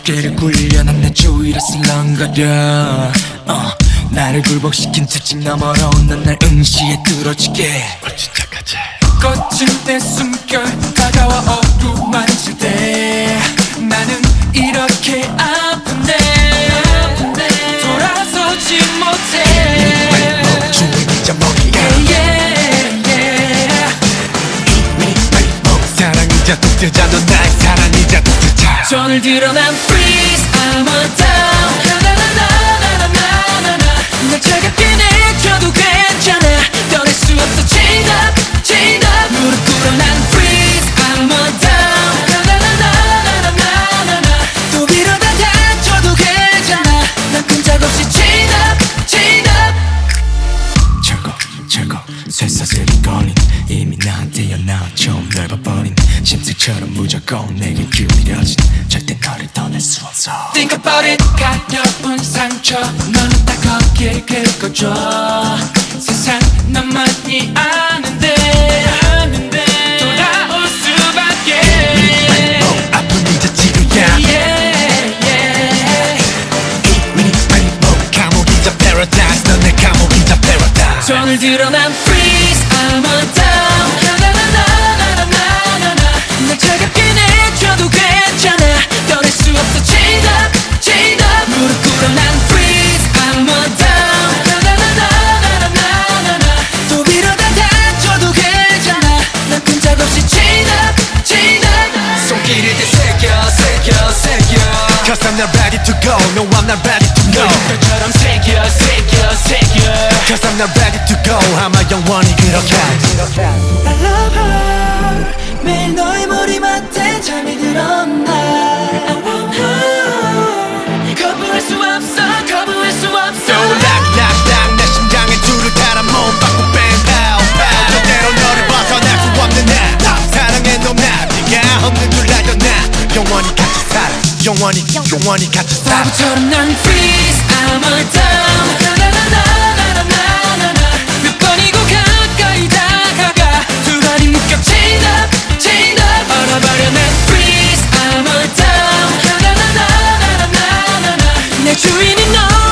어깨를 굴려 난 내 주위를 슬렁거려 나를 굴복시킨 채찍 너머로 난 날 응시에 뚫어지게 진짜까지 거친 내 숨결 다가와 어루만질 때 나는 이렇게 아픈데 돌아서지 못해 주위자 머리야 사랑이자 독재자 넌 나의 사랑이자 독재자 손을 들어 난 freeze I'm a down 날 차갑게 내줘도 괜찮아 떠날 수 없어 chain up chain up 무릎 꿇어 난 freeze I'm a down 또 빌어다 다쳐도 괜찮아 난 끈적없이 chain up chain up 철거 쇠사슬이 걸린 이미 나한테 연나와 처음 넓어버린 심술처럼 무조건 내게 기울여진 절대 너를 떠날 수 없어 Think about it 가려운 상처 너는 다 거길 긁어줘 세상 너만이 아는데 돌아올 수밖에 아픈 이제 지루야 감옥이자 paradise 넌 내 감옥이자 paradise 손을 들어 난 freeze I'm a down 날 차갑게 내줘도 괜찮아 떠날 수 없어 chain up chain up 무릎 꿇어 난 freeze I'm a down 또 빌어다 다쳐도 괜찮아 난 끈적없이 chain up chain up 손길을 새겨 Cause I'm not ready to go No I'm not ready to go 너처럼 새겨 Cause I'm not ready to go 아마 영원히 그렇게 I love her 매일 너의 머리맡에 잠이 들어 나 I want her 거부할 수 없어 So 락 내 심장에 줄을 달아 몸 바꾸 bang pow pow 절대로 너를 벗어날 수 없는 나 사랑해 너 나 네가 없는 줄 알던 나 영원히 같이 살아 영원히 같이 살아 바보처럼 난 freeze I'm a down 몇 번이고 가까이 다가가 두 발이 묶여 chain up 얼어버려 난 freeze I'm a down 내 주인이 너